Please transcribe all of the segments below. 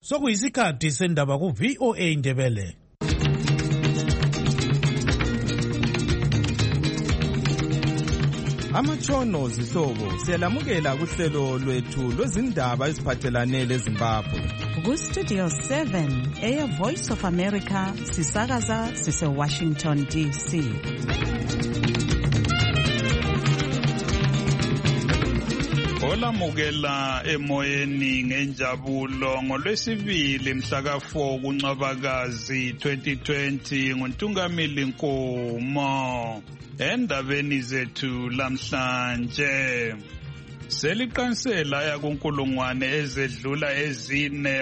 Sokuyisikhathi sendaba ku-VOA Indebele. Amatshono zihlobo siyalamukela kuhlelo lwethu lwezindaba eziphathelane leZimbabwe. Ku-Studio 7 Air Voice of America sisakaza sise-Washington DC. Olamukela emoyeni ngenjabulo ngolwesibili mhla ka-4 kuNcwabakazi 2020 nguNtungamili Nkomo. Endabeni zethu lamhlanje seliqansela yakunkulungwane ezedlula ezine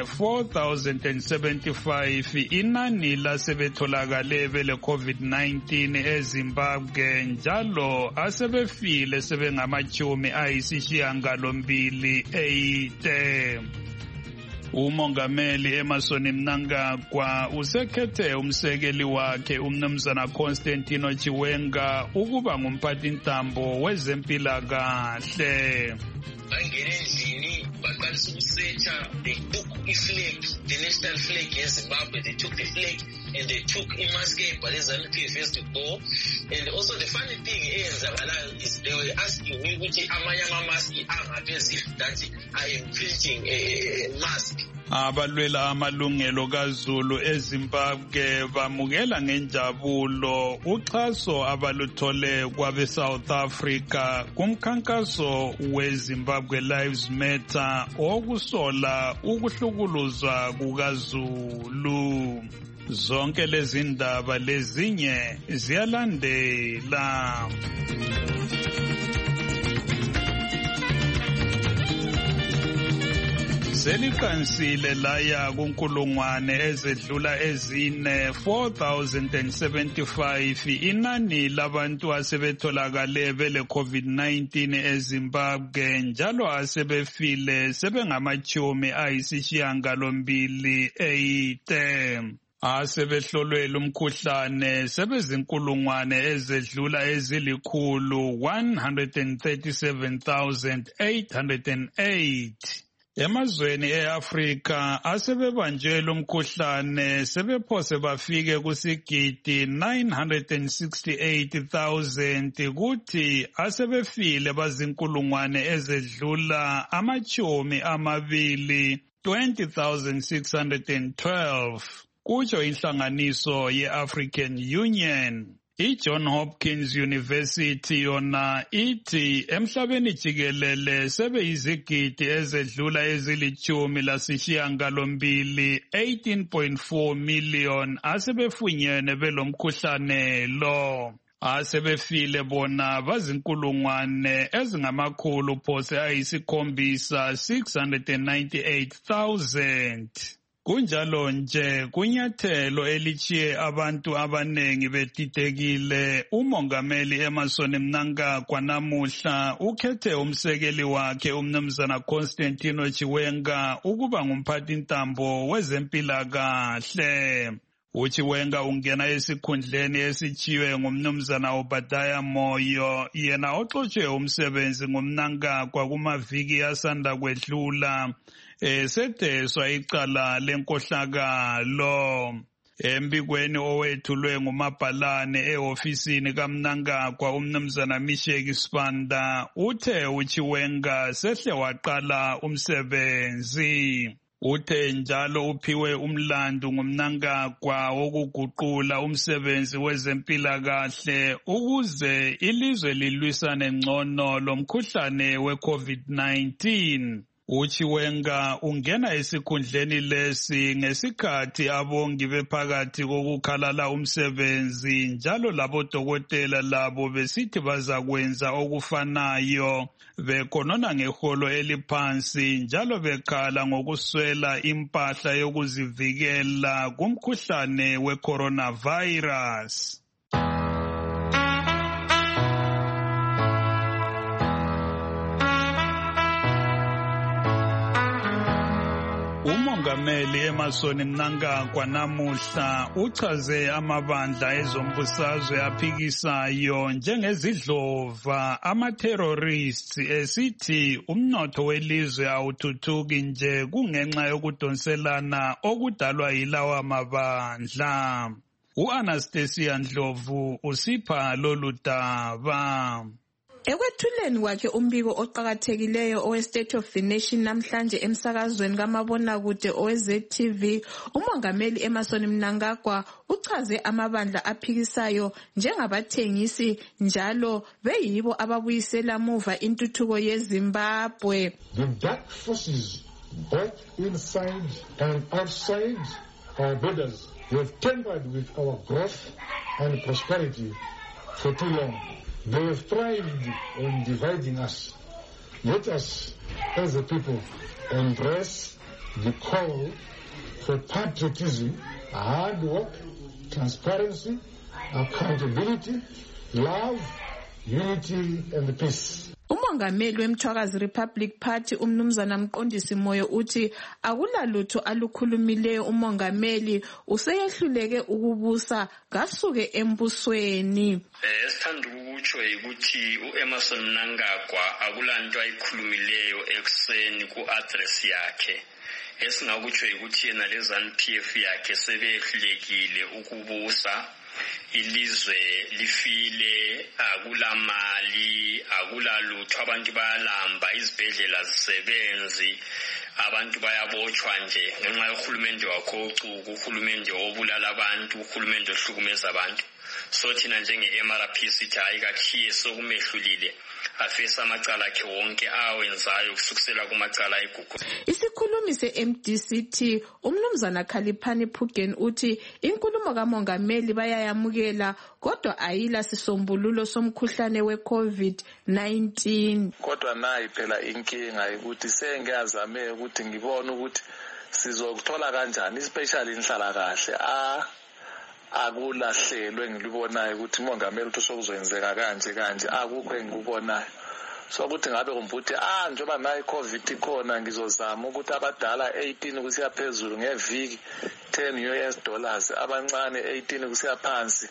4,075 inani lasebetholakale bele COVID-19 eZimbabwe njalo asebefile sebengamachumi ayisishiyagalombili 8. Umongameli Emmerson Mnangagwa usekhethe umsekeli wakhe umnumzana Constantino Chiwenga ukuba ngumphathintambo wezempilakahle. Bangena endlini baqalisa ukusetsha, they took iflag, the national flag yeZimbabwe, they took the flag and they took imaske but ZANU-PF to go. And also the funny thing is they were asking me which amanye amamaski angaphezu that I am preaching a mask. Abalwela amalungelo kaZulu eZimbabwe bamukela ngenjabulo uxhaso abaluthole kwabe South Africa kumkhankaso weZimbabwe Lives Matter okusola ukuhlukuluzwa kukaZulu. Zonke lezi ndaba lezinye ziyalandela. Seliqansile laya kunkulungwane ezedlula ezine 4,075 inani labantu asebetholakale bele COVID-19 eZimbabwe njalo asebefile sebengamachumi ayisishiyagalombili 8. Asebehlolwe lumkhuhlane sebezinkulungwane ezedlula ezilikhulu 137,808. Emazweni eAfrika asebebanjwe lumkhuhlane sebephose bafike kusigidi 968,000 kuthi asebefile bazinkulungwane ezedlula amachumi amabili 20,612 kutsho inhlanganiso ye-African Union. I-John Hopkins University yona ithi emhlabeni jikelele sebeyizigidi ezedlula ezilithumi lasishiyagalombili 18.4 million asebefunyene belomkhuhlane lo. Asebefile bona bazinkulungwane ezingamakhulu phose ayisikhombisa 698,000. Kunjalo nje kunyathelo elichiye abantu abanengi betidekile umongameli Emmerson Mnangagwa namuhla ukhethe umsekeli wakhe umnumzana Constantino Chiwenga ukuba ngumphathintambo wezempilakahle. Uchiwenga ungena esikhundleni esichiwe ngumnumzana Obadiah Moyo yena oxotshwe umsebenzi ngumnangagwa kumaviki asanda kwedlula sedeswa icala lenkohlakalo. Embikweni owethulwe ngumabhalane ehofisini kaMnangagwa umnumzana Misheki Sibanda uthe uChiwenga sehle waqala umsebenzi. Uthe njalo uphiwe umlandu ngumnangagwa wokuguqula umsebenzi wezempilakahle ukuze ilizwe lilwisane ngcono lomkhuhlane we-COVID-19. uChiwenga ungena esikhundleni lesi ngesikhathi abongi bephakathi kokukhalala umsebenzi njalo labodokotela labo besithi bazakwenza okufanayo bekhonona ngeholo eliphansi njalo bekhala ngokuswela impahla yokuzivikela kumkhuhlane we-coronavirus. Umongameli Emmerson Mnangagwa namuhla uchaze amabandla ezombusazwe aphikisayo njengezidlova ama-terrorists esithi umnotho welizwe awuthuthuki nje kungenxa yokudonselana okudalwa yilawa mabandla. U-Anastasia Ndlovu usipha lolu daba. Ekwethuleni kwakhe umbiko oqhakathekileyo owe-State of the Nation namhlanje emsakazweni kamabonakude owe-ZTV, umongameli Emmerson Mnangagwa uchaze amabandla aphikisayo njengabathengisi njalo beyibo ababuyisela muva intuthuko yeZimbabwe. The dark forces both inside and outside our borders have tampered with our growth and prosperity for too long. They have thrived on dividing us. Let us, as a people, embrace the call for patriotism, hard work, transparency, accountability, love, unity, and peace. Umongameli weMthwakazi Republic Party umnumzana Mqondisi Moyo uthi akulalutho alukhulumileyo umongameli useyehluleke ukubusa kasuke embusweni. Esithanda ukutsho ukuthi uEmmerson Mnangagwa akulanto ayikhulumileyo ekuseni ku-address yakhe. Esingakutsho ukuthi yena leZANU-PF yakhe sebehlulekile ukubusa. Ilizwe lifile, akulamali, akulalutho, abantu bayalamba, izibhedlela zisebenzi, abantu bayabotshwa nje ngenxa yohulumende wakho ocuku, uhulumende obulala abantu, uhulumende ohlukumeza abantu. So thina njenge-MRP sithi hayi kakhiye sokumehlulile afisa amacala akhe wonke awenzayo kusukisela kumacala egugu. Isikhulumi se-MDCT umnumzana Khaliphani Phugeni uthi inkulumo kamongameli bayayamukela kodwa ayila sisombululo somkhuhlane we-COVID-19. Kodwa nayi phela inkinga ukuthi sengiyazame ukuthi ngibone ukuthi sizokuthola kanjani especially inhlala kahle akulahlelwe ngilibonayo ukuthi umongameli uthi sokuzoyenzeka kanje akukho engikubonayo. So ukuthi ngabe kumbuthi njoba nayi COVID ikhona ngizozama ukuthi abadala 18 kusiya phezulu ngeviki $10 abancane 18 kusiya phansi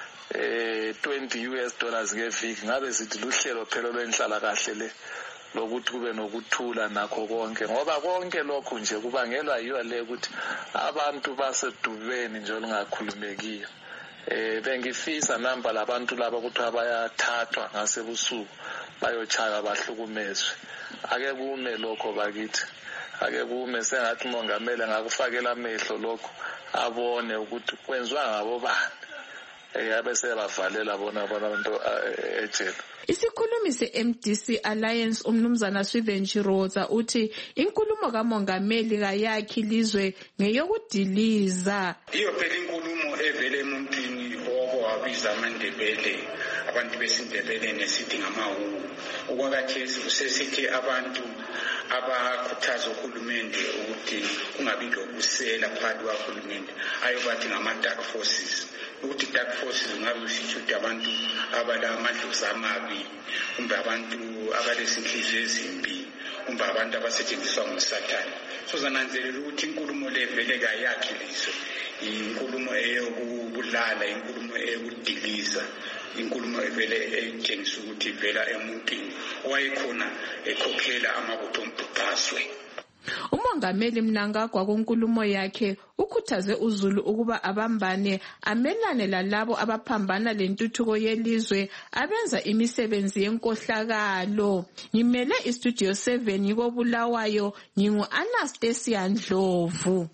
$20 ngeviki. Ngabe sithi luhlelo phela lwenhlala kahle le lokuthi kube nokuthula nakho konke ngoba konke lokhu nje kubangelwa yiyo le ukuthi abantu basedubeni nje olungakhulumekiyo. Bengifisa namba labantu laba ukuthi abayathathwa ngasebusuku bayochaya bahlukumezwe. Ake kume lokho bakithi, ake kume sengathi umongameli ngakufakela amehlo lokho abone ukuthi kwenziwa ngabo bani abese bavalela bona abantu ejele. Isikhulumi se-MDC Alliance umnumzana Swiven Chiroza uthi inkulumo kamongameli kayakhi lizwe ngeyokudiliza. Iyo phela inkulumo evele emuntwini owabiza amandebele abantu besindebele nesithi ngamawu. Okwakhathesi kusesithi abantu abakhuthaza uhulumende ukuthi kungabi lokusela phakathi kwahulumende ayobathi ngama-dark forces. Ukuthi dark forces ngabe usithuthi abantu abalamadlozi amabi kumbe abantu abalezinhliziyo ezimbi kumbe abantu abasetshenziswa ngusathane. So zananzelela ukuthi inkulumo le vele kayakhi lizo inkulumo eyokubulala, inkulumo eyokudiliza, inkulumo evele etshengisa ukuthi vela emuntwini owayekhona ekhokhela amabutho ombhubhazwe. Umongameli Mnangagwa kunkulumo yakhe ukhuthaze uZulu ukuba abambane amelane lalabo abaphambana lentuthuko yelizwe abenza imisebenzi yenkohlakalo. Ngimele iStudio 7 yikobulawayo ngingu-Anastasia Ndlovu.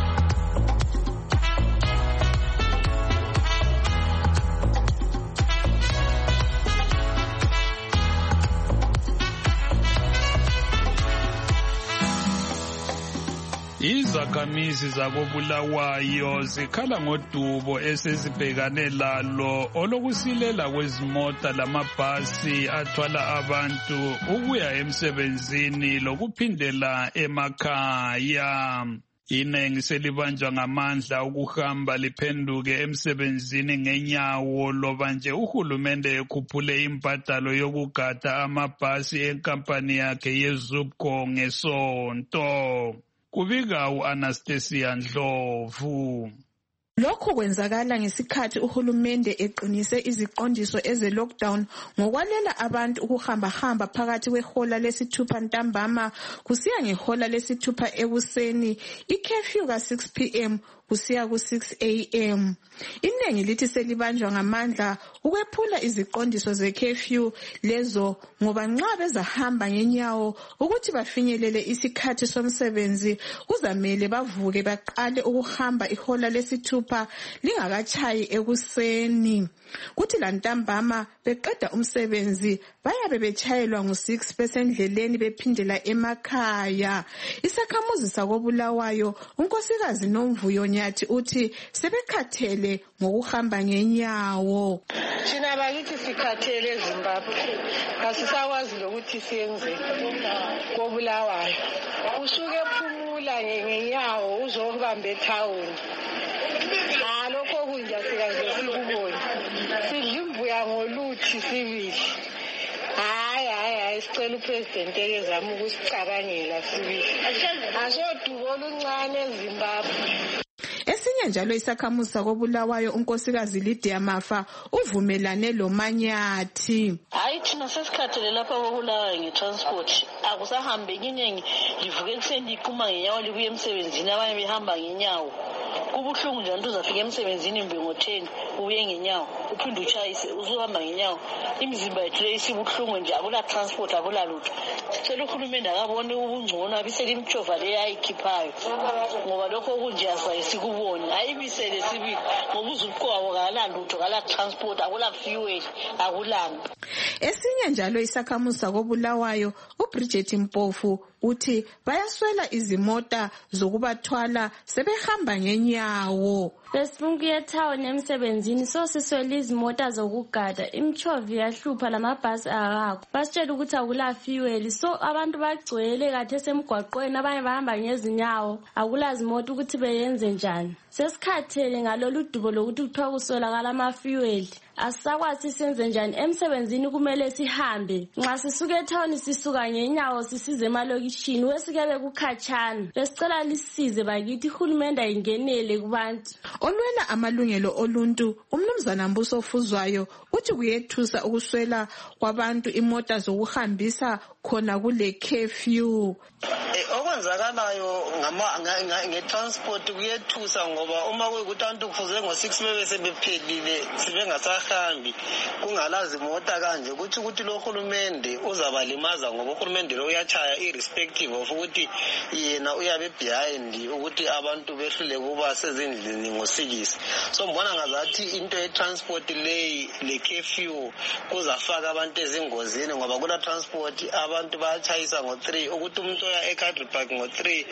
Izakhamizi zakobulawayo zikhala ngodubo esezibhekane lalo olokusilela kwezimota lamabhasi athwala abantu ukuya emsebenzini lokuphindela emakhaya. Inengi selibanjwa ngamandla ukuhamba liphenduke emsebenzini ngenyawo loba nje uhulumende ekhuphule imbadalo yokugada amabhasi enkampani yakhe yeZUPCO ngesonto. kubika u-Anastasia Ndlovu. Lokhu kwenzakala ngesikhathi uhulumende eqinise iziqondiso eze-lockdown ngokwalela abantu ukuhamba phakathi kwehola lesithupha ntambama kusiya ngehola lesithupha ekuseni, i-curfew ka-6 p.m. kusiya ku-6 a.m. Iningi lithi selibanjwa ngamandla ukwephula iziqondiso ze-curfew lezo ngoba nxa bezahamba ngenyawo ukuthi bafinyelele isikhathi somsebenzi kuzamele bavuke baqale ukuhamba ihola lesithupha lingakatshayi ekuseni. Kuthi lantambama beqeda umsebenzi bayabe betshayelwa ngo-6 besendleleni bephindela emakhaya. Isakhamuzi sakoBulawayo unkosikazi Nomvuyo Nyathi uthi sebekhathele ngokuhamba ngenyawo. Thina bakithi sikhathele eZimbabwe, kasisakwazi lokuthi siyenze koBulawayo. Usuke phumula ngenyawo uzobamba ethawuni. Lokho kunja sikaze sikubona. Sidla imbuya ngoluthi sibili. Hayi sicela upresident ekezama ukusicabangela sibili. Asodubo oluncane eZimbabwe. Esinye njalo isakhamuzi sakoBulawayo unkosikazi Lydia Mafa uvumelane loManyathi. Hayi thina sesikhathele lapha koBulawayo ngetransport. Akusahambe iningi livuke ekuseni liqhuma ngenyawo libuye emsebenzini, abanye behamba ngenyawo. Kubuhlungu nje abantu uzafika emsebenzini ngo-10 ubuye ngenyawo uphinde utshayise usuhamba ngenyawo. Imizimba yethu isibuhlungu nje, akula transport akula lutho. Sicela uhulumende akabone ubungcono abisele imtshova le ayikhiphayo ngoba lokho kunje asayisikuboni. Ayibisele sibili ngoba uzuqobo kala lutho kala transport akula fuel akulanga. Esinye njalo isakhamuzi sakoBulawayo uBridget Mpofu uthi bayaswela izimota zokubathwala sebehamba ngenyawo. Besifuna ukuya etown emsebenzini so siswele izimota zokugada, imchovi yahlupha lamabhasi akakho. Basitshela ukuthi akula fuel so abantu bagcwele kade semgwaqweni, abanye bahamba ngezinyawo, akula zimota ukuthi beyenze njani. Sesikhathele ngalolu dubo lokuthi kuthiwa kuswelakala ama-fuel. Asisakwazi senze njani emsebenzini, kumele sihambe. Nxa sisuka etown sisuka ngenyawo sisize emalokishini wesikebe kukhatshana. Besicela lisize bakithi uhulumende ayingenele kubantu. Olwela amalungelo oluntu umnumzana Mbuso Fuzwayo uthi kuyethusa ukuswela kwabantu imota zokuhambisa khona kule curfew. Okwenzakalayo nge-transport kuyethusa ngoba uma kuyikuthi abantu kufuze ngo-6 bebe sebephelile sebengasahambi kungalazi imota kanje kuthi lo hulumende uzabalimaza ngoba uhulumende lo uyatshaya irrespective of ukuthi yena uyabe behind ukuthi abantu behlule kuba sezindlini ngo-6. So mbona ngazathi into ye-transport le curfew kuzafaka abantu ezingozini ngoba kula transport abantu bayatshayisa ngo-3 ukuthi umuntu oya eCountry Park ngo-3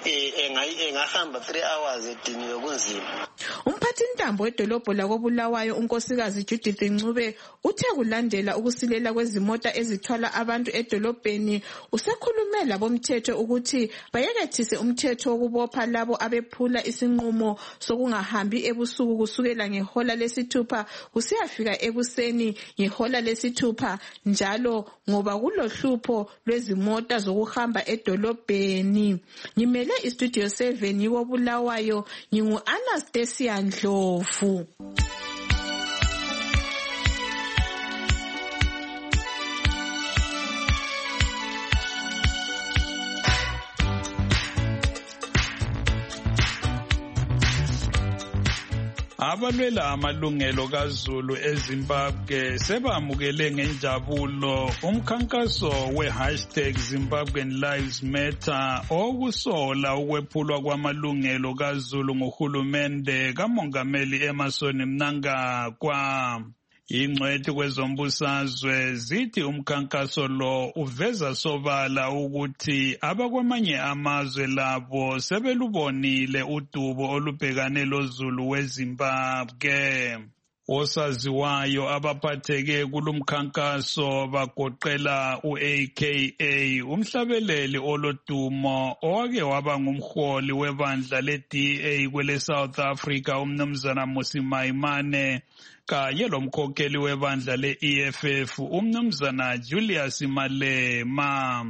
engahamba 3 hours ediniwe kunzima. Umphathintambo wedolobho lakoBulawayo unkosikazi Judith Ncube uthe kulandela ukusilela kwezimota ezithwala abantu edolobheni usekhulume labomthetho ukuthi bayekethise umthetho wokubopha labo abephula isinqumo sokungahambi ebusuku kusukela ngehola lesithupha kusiyafika ekuseni ngehola lesithupha njalo ngoba kulohlupho lwezimota zokuhamba edolobheni. Ngimele istudio 7 yikoBulawayo ngingu-Anastasia Ndlovu. Abalwela amalungelo kaZulu eZimbabwe sebamukele ngenjabulo umkhankaso #Zimbabwean Lives Matter okusola ukwephulwa kwamalungelo kaZulu nguhulumende kaMongameli Emmerson Mnangagwa. Ingcwethi kwezombusazwe zithi umkhankaso lo uveza sobala ukuthi abakwamanye amazwe labo sebelubonile udubo olubhekane loZulu weZimbabwe. Osaziwayo abaphatheke kulumkhankaso bagoqela uAKA umhlabeleli olodumo owake waba ngumholi webandla leDA kwele South Africa umnumzana Mmusi Maimane kanye lomkhokheli webandla le-EFF umnumzana Julius Malema.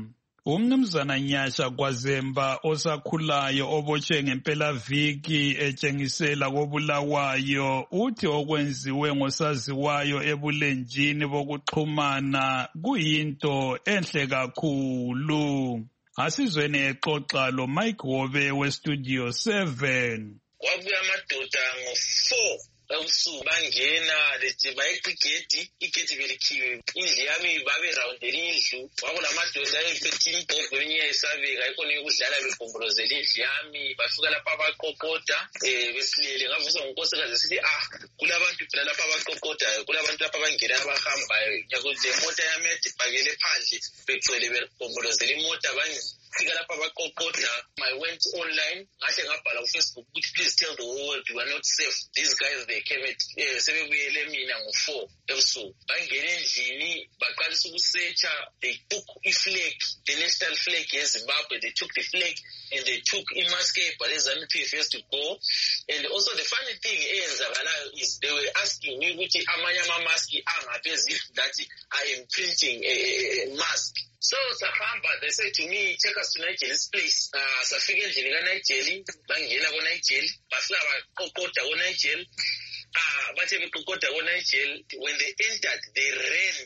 Umnumzana Nyasha Kwazemba osakhulayo obotshwe ngempelaviki etshengisela koBulawayo uthi okwenziwe ngosaziwayo ebulenjini bokuxhumana kuyinto enhle kakhulu. Asizweni exoxa lo Mike Hobe weStudio 7. Kwabuya amadoda ngo-4 ebusuku bangena bayeqa igedi belikhiwe. Indlu yami baberawundela indlu. Kwakulamadoda ayephethe imbhobho eminye yesabeka ikhona yokudlala begombolozela indlu yami. Bafika lapha abaqoqoda besilele. Ngavuzwa ngunkosikazi sithi kulabantu phela lapha abaqoqodayo, kulabantu lapha abangena abahambayo. Nyakuze imota yami edibhakele phandle begcwele begombolozela imota fika lapha abaqoqoda. I went online ngahle ngabhala kuFacebook ukuthi please tell the whole world we are not safe. These guys they came at sebebuyele mina ngo-4 ebusuku. Bangena endlini baqalisa ukusearcha. They took iflag, the national flag yeZimbabwe. They took the flag and they took imascape but ZANU-PF has to go. And also the funny thing is they were asking me ukuthi amanye ama-maski angaphi as if that I am printing a mask. So sahamba, they said to me, take us to Nigel's place. Safika endlini kaNigel, bangena koNigel, bafika baqoqoda koNigel. Bathe beqoqoda koNigel, when they entered, they ran.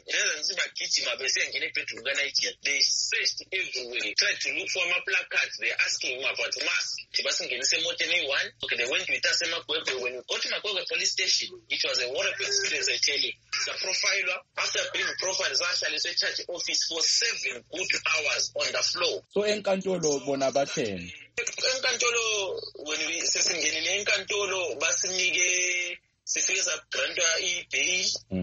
They searched everywhere, tried to look for my placards. They asking him about masks. Okay, they went with us when we got to Makwekwe police station. It was a horrible experience, I tell you. The profiler, after being profiled, actually a church office for 7 good hours on the floor. So enkantolo bona batheni? Enkantolo, when we sesingenile enkantolo basinike sifike sagrantwa i-bail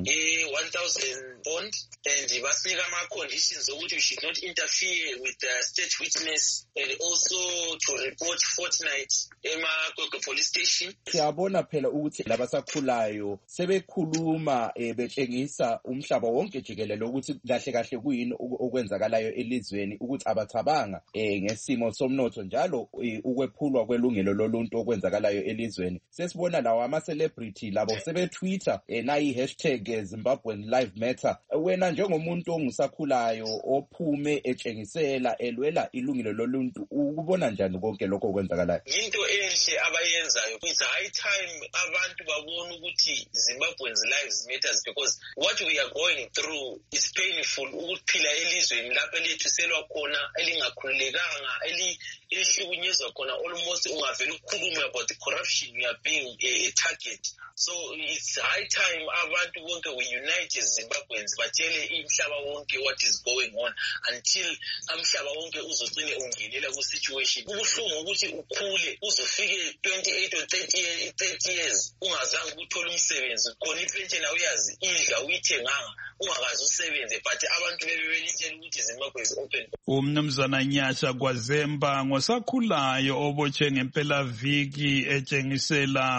1,000 bond and basinika ama-conditions ukuthi we should not interfere with the state witness and also to report fortnight eMakwekwe police station. Siyabona phela ukuthi labasakhulayo sebekhuluma betshengisa umhlaba wonke jikelele ukuthi kahle kahle kuyini okwenzakalayo elizweni ukuthi abathabanga ngesimo somnotho njalo ukwephulwa kwelungelo loluntu okwenzakalayo elizweni. Sesibona lawo ama-celebrity labo sebetwitter nayi hashtag Zimbabwean Live Matter. Wena njengomuntu ongusakhulayo ophume etshengisela elwela ilungelo loluntu ukubona njani konke lokho okwenzakalayo? Into enhle abayenzayo. It's high time abantu babone ukuthi Zimbabweans lives matters because what we are going through is painful. Ukuphila elizweni lapho elethuselwa khona elingakhululekanga elihlukunyezwa khona almost ungavela ukukhuluma about the corruption we are being a target. So it's high time abantu bonke we unite as Zimbabweans batshele imhlaba wonke what is going on until amhlaba wonke uzogcine ungenela ku situation. Kubuhlungu ukuthi ukhule uzofike 28 or 30 years ungazange ukuthola umsebenzi khona ipension uyazi idla uyithenganga ungakazi usebenze but abantu bebelitshela ukuthi Zimbabwe is open. Umnumzana Nyasha Kwazemba ngosakhulayo obotshwe ngempelaviki etshengisela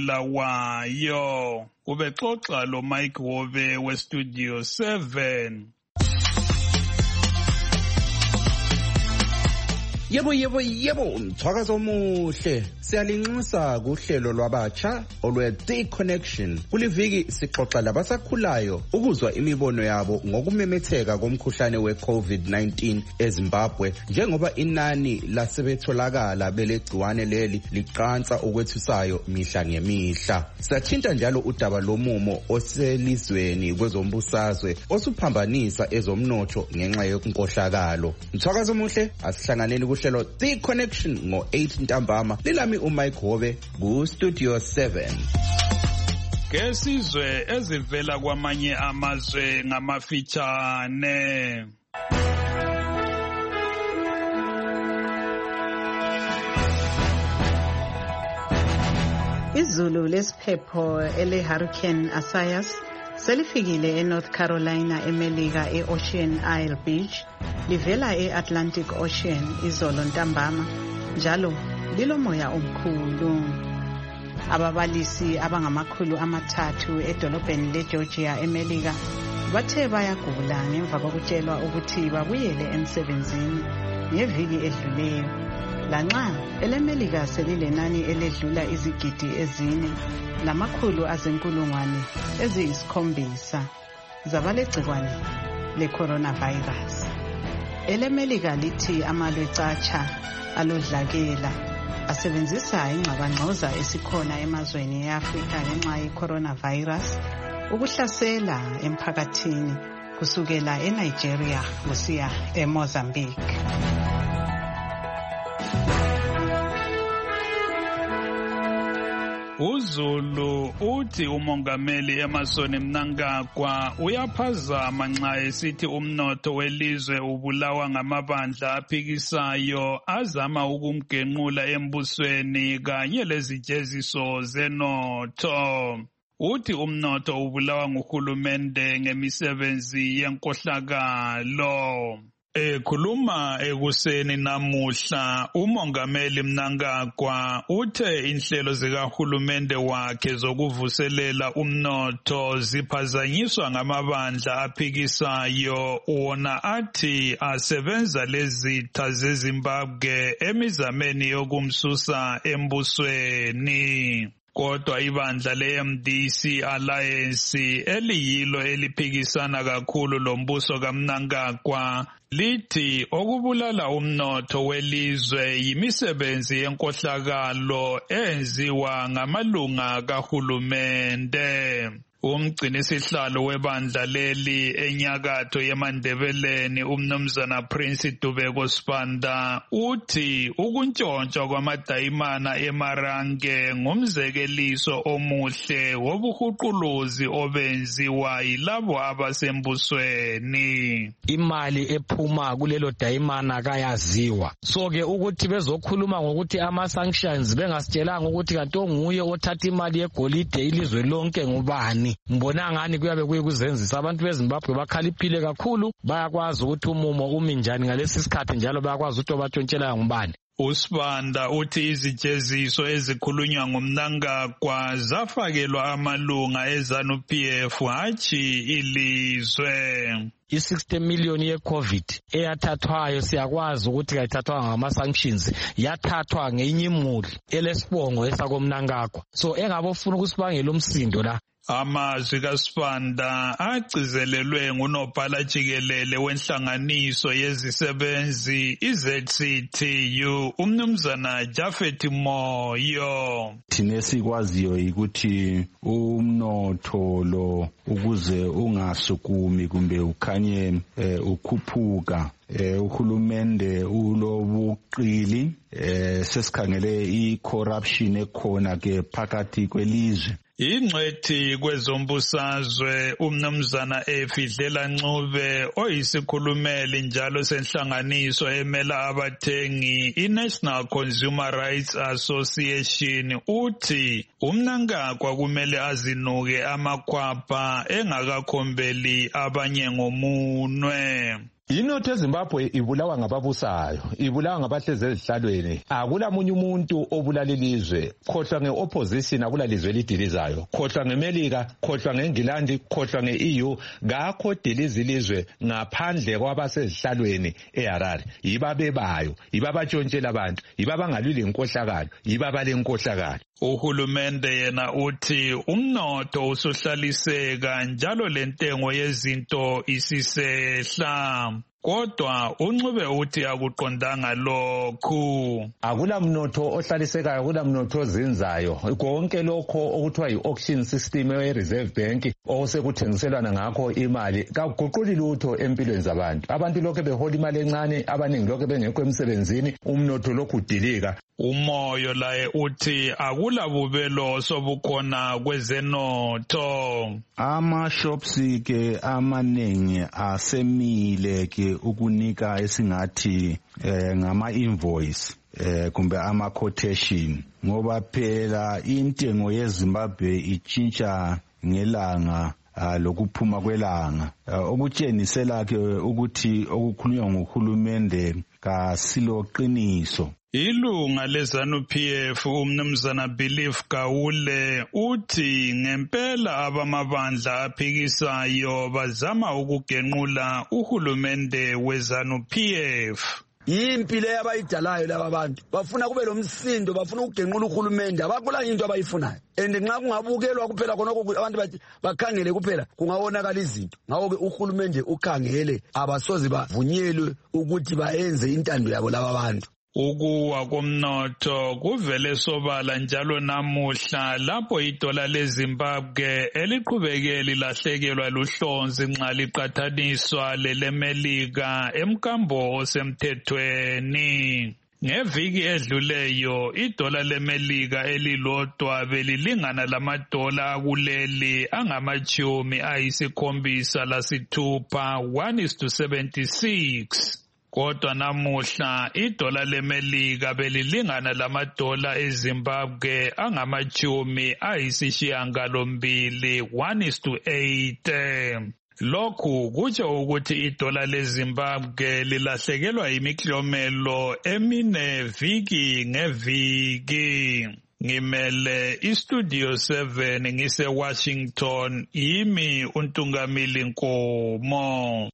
koBulawayo. Ubexoxa lo Mike Hobe weStudio 7. Yebo, mthwakazo omuhle. Siyalinxusa kuhlelo lwabatsha olwe-The Connection. Kuliviki sixoxa labasakhulayo ukuzwa imibono yabo ngokumemetheka komkhuhlane we-COVID-19 eZimbabwe njengoba inani lasebetholakala belegciwane leli liqansa okwethusayo mihla ngemihla. Sathinta njalo udaba lomumo oselizweni kwezombusazwe osuphambanisa ezomnotho ngenxa yenkohlakalo. Mthwakazo omuhle asihlanganeni kuhlelo The Connection ngo-8 ntambama. Lilami uMike Hobe kuStudio 7. Kesizwe ezivela kwamanye amazwe ngamafitshane. Izulu lesiphepho ele-Hurricane Isaias selifikile eNorth Carolina eMelika e-Ocean Isle Beach livela e-Atlantic Ocean izolo ntambama njalo lilomoya omkhulu. Ababalisi abangamakhulu amathathu edolobheni leGeorgia eMelika bathe bayagula ngemva kokutshelwa ukuthi babuyele emsebenzini ngeviki edluleyo. Lanxa eleMelika selilenani eledlula izigidi ezine namakhulu azenkulungwane eziyisi-7 zabalegcikwane le-coronavirus. elemelika lithi amalwecatsha alodlakela asebenzisa ingxabangxoza esikhona emazweni e-Afrika ngenxa ye-coronavirus ukuhlasela emphakathini kusukela eNigeria kusiya eMozambique. uZulu uthi umongameli Emmerson Mnangagwa uyaphazama nxa esithi umnotho welizwe ubulawa ngamabandla aphikisayo azama ukumgenqula embusweni kanye lezijeziso zenotho. Uthi umnotho ubulawa nguhulumende ngemisebenzi yenkohlakalo. Ekhuluma ekuseni namuhla umongameli Mnangagwa uthe inhlelo zikahulumende wakhe zokuvuselela umnotho ziphazanyiswa ngamabandla aphikisayo wona athi asebenza lezitha zeZimbabwe emizameni yokumsusa embusweni. Kodwa ibandla le-MDC Alliance eliyilo eliphikisana kakhulu lombuso kaMnangagwa lithi okubulala umnotho welizwe yimisebenzi yenkohlakalo enziwa ngamalunga kahulumende. Umgcinisihlalo webandla leli enyakatho yeMandebeleni umnumzana Prince Dubeko Sibanda uthi ukuntshontshwa kwamadayimana eMarange ngumzekeliso omuhle wobuhuquluzi obenziwa yilabo abasembusweni. Imali ephuma kulelo dayimana kayaziwa. So ke ukuthi bezokhuluma ngokuthi ama-sanctions bengasitshelanga ukuthi kanti onguye othatha imali yegolide ilizwe lonke ngubani. Mbona ngani kuyabe kuyikuzenzisa abantu beZimbabwe bakhaliphile kakhulu bayakwazi ukuthi umumo umi njani ngalesi sikhathi njalo bayakwazi ukuthi obatshontshela ngubani. uSibanda uthi izijeziso ezikhulunywa nguMnangagwa zafakelwa amalunga eZANU-PF hatshi ilizwe. I-60 million ye-COVID eyathathwayo siyakwazi ukuthi kayithathwa ngama-sanctions yathathwa ngenye imuli elesibongo esakoMnangagwa. So engabofuna ukusibangela umsindo la. Amazwi kaSibanda agcizelelwe ngunobhala jikelele wenhlanganiso yezisebenzi iZCTU umnumzana Jafet Moyo. Thina sikwaziyo ukuthi umnotho lo ukuze ungasukumi kumbe ukhanye ukhuphuka uhulumende ulobuqili sesikhangele i-corruption ekhona ke phakathi kwelizwe. Ingcwethi kwezombusazwe umnumzana Efidlela Ncube oyisikhulumeli njalo senhlanganiso emela abathengi iNational Consumer Rights Association uthi uMnangagwa kumele azinuke amakhwapha engakakhombeli abanye ngomunwe. Inotho eZimbabwe ibulawa ngababusayo, ibulawa ngabahlezi ezihlalweni. Akulamunye umuntu obulala ilizwe, khohlwa ngeopposition akula lizwe lidilizayo. Khohlwa ngeMelika, khohlwa ngeNgilandi, khohlwa ngeEU, ngakho diliza ilizwe ngaphandle kwabasezihlalweni eHarare. Yiba bebayo, yiba batshontshela abantu, yiba bangalwile inkohlakalo, yiba balenkohlakalo. Uhulumende yena uthi umnotho usuhlaliseka njalo lentengo yezinto isisehla. Kodwa uNcube uthi akuqondanga lokhu. Akula mnotho ohlalisekayo, akula mnotho ozinzayo. Konke lokho okuthiwa yi-auction system ye-Reserve Bank osekuthengiselwana ngakho imali kaguquli lutho empilweni zabantu. Abantu lokho behola imali encane, abaningi lokho bengekho emsebenzini, umnotho lokhu udilika. Umoyo laye uthi akula bubelo sobukhona kwezenotho. Ama-shops ke amaningi asemile ke ukunika esingathi ngama-invoice kumbe ama-quotation ngoba phela intengo yeZimbabwe itshintsha ngelanga lokuphuma kwelanga okutshengisela ke ukuthi okukhulunywa nguhulumende kasiloqiniso. Ilunga leZANU-PF umnumzana Belief Gawule uthi ngempela abamabandla aphikisayo bazama ukugenqula uhulumende weZANU-PF. yimpi le abayidalayo laba bantu bafuna kube lomsindo bafuna ukugenqula uhulumende abakula into abayifunayo and nxa kungabukelwa kuphela khonoko abantu bathi bakhangele kuphela kungawonakala izinto ngawo-ke uhulumende ukhangele abasoze bavunyelwe ukuthi bayenze intando yabo laba bantu. Ukuwa komnotho kuvele sobala njalo namuhla lapho idola leZimbabwe eliqhubeke lilahlekelwa luhlonzi nxa liqathaniswa lelemelika emkambo osemthethweni. Ngeviki edluleyo idola lemelika elilodwa belilingana lamadola akuleli angama-76 1:76. Kodwa namuhla idola lemelika belilingana lamadola eZimbabwe angama-82 1:8. Lokhu kutsho ukuthi idola leZimbabwe lilahlekelwa imiklomelo emine viki ngeviki. Ngimele iStudio 7 ngise-Washington, yimi uNtungamili Nkomo.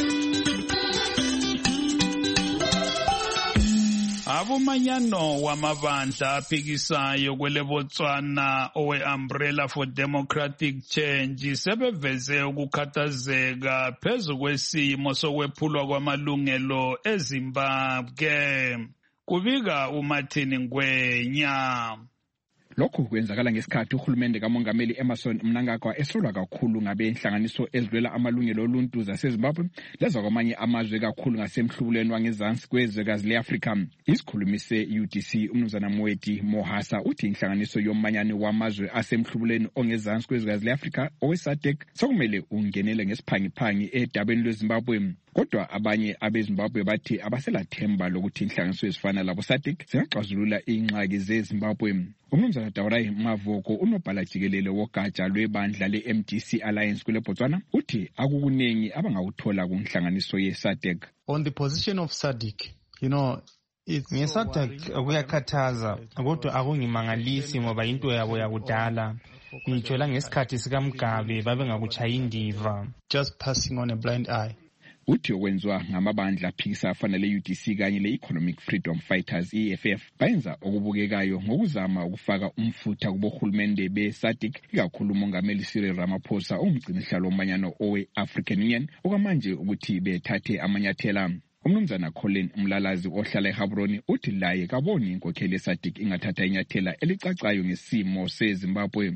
Abomanyano wamabandla aphikisayo kwele Botswana owe-Umbrella for Democratic Change sebeveze ukukhathazeka phezu kwesimo sokwephulwa kwamalungelo eZimbabwe. Kubika uMartin Ngwenya. Lokhu kwenzakala ngesikhathi uhulumende kaMongameli Emmerson Mnangagwa esolwa kakhulu ngabenhlanganiso ezilwela amalungelo oluntu zaseZimbabwe leza kwamanye amazwe kakhulu ngasemhlubulweni wangezansi kwezwekazi le-Afrika. Isikhulumi se-UDC uMnumzana Mweti Mohasa uthi inhlanganiso yomanyano wamazwe asemhlubulweni ongezansi kwezwekazi le-Afrika owe-SADC sokumele ungenele ngesiphangiphangi edabeni lweZimbabwe. Kodwa abanye abeZimbabwe bathi abaselathemba lokuthi inhlanganiso ezifana labo SADC zingaxazulula ingxaki zeZimbabwe. Umnumzana Daurai Mavoko unobhala jikelele wogatsha lwebandla le-MDC Alliance kule Botswana uthi akukunengi abangakuthola kunhlanganiso ye-SADC. On the position of SADC, nge-SADC kuyakhathaza kodwa akungimangalisi ngoba into yabo yakudala. Ngitsho la ngesikhathi sikaMgabe babengakutshayi indiva. Just passing on a blind eye. Uthi okwenziwa ngamabandla aphikisa afana le-UDC kanye le-Economic Freedom Fighters EFF bayenza okubukekayo ngokuzama ukufaka umfutha kubohulumende be-SADC ikakhulu uMongameli Cyril Ramaphosa ongumgcinihlalo womanyano owe-African Union okwamanje ukuthi bethathe amanyathela. Umnumzana Colin Mlalazi ohlala eHabroni uthi laye kaboni inkokheli ye-SADC ingathatha inyathela elicacayo ngesimo seZimbabwe.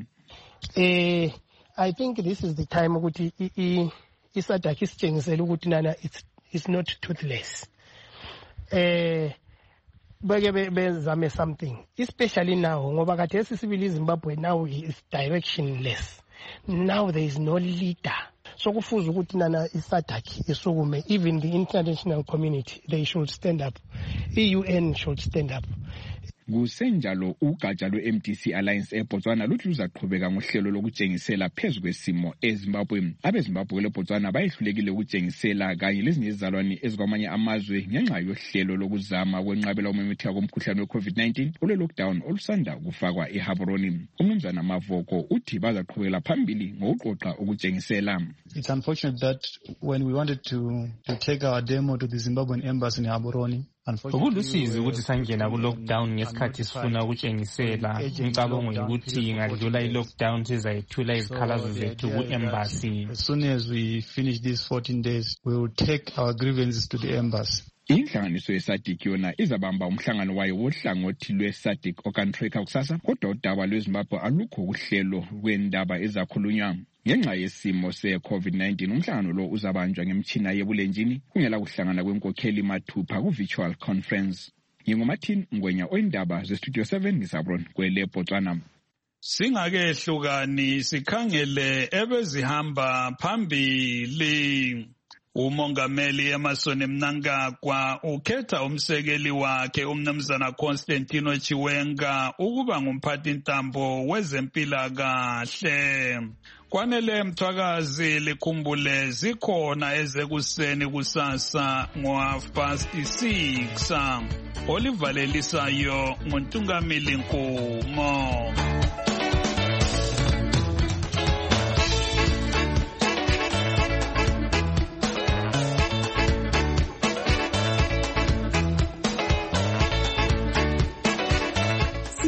I think this is the time ukuthi iSADC isitshengisela ukuthi nana it's not toothless. Beke bezame something, especially now ngoba kade sisibili iZimbabwe now is directionless. Now there is no leader. So kufuza ukuthi nana iSADC isukume, even the international community they should stand up. UN should stand up. Kusenjalo ugatsha lwe-MDC Alliance eBotswana luthi luzaqhubeka ngohlelo lokutshengisela phezu kwesimo eZimbabwe. AbeZimbabwe leBotswana bayehlulekile ukutshengisela kanye lezinye izizalwane ezikwamanye amazwe ngenxa yohlelo lokuzama kwenqabela umemetheka komkhuhlane we-COVID-19 olwe-lockdown olusanda kufakwa eHabroni. Umnumzana Mavoko uthi bazaqhubekela phambili ngokuqoqa ukutshengisela. It's unfortunate that when we wanted to take our demo to the Zimbabwean embassy in Habroni, ukulusizi ukuthi sangena ku-lockdown ngesikhathi sifuna ukutshengisela. Ngicabanga ukuthi ngadlula i-lockdown sizayethula izikhalazo zethu ku-embassy. As soon as we finish these 14 days, we will take our grievances to the embassy. Inhlanganiso ye-SADC yona izabamba umhlangano wayo wohlangothi lwe-SADC okantreka kusasa, kodwa udaba lweZimbabwe alukho kuhlelo lwendaba ezakhulunywa. Ngenxa yesimo se-COVID-19 umhlangano lo uzabanjwa ngemtshina yebulenjini kungela kuhlangana kwenkokheli mathupha ku-virtual conference. NginguMartin Ngwenya oyindaba zeStudio 7 ngisabron kwele Botswana. Singakehlukani sikhangele ebezihamba phambili. Umongameli Emmerson Mnangagwa ukhetha umsekeli wakhe umnumzana Constantino Chiwenga ukuba ngumphathi ntambo wezempilakahle. Kwanele Mthwakazi likhumbule zikhona ezekuseni kusasa ngo6:30. Olivalelisayo nguNtungamili Nkomo.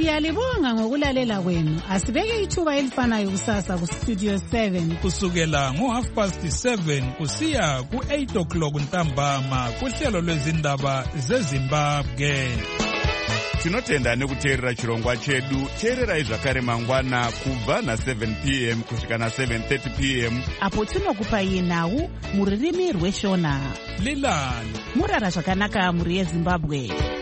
Siyalibonga ngokulalela kwenu. Asibeke ithuba elifanayo kusasa kuStudio 7 kusukela ngo7:30 kusiya ku8 o'clock ntambama kuhlelo lwezindaba zeZimbabwe. Tinotenda nekuteerera chirongwa chedu. Teererai zvakare mangwana kubva na7 p.m. kusvika na7:30 p.m. apo tinokupai nhau muririmi rweshona. Lilani murara zvakanaka muri yeZimbabwe.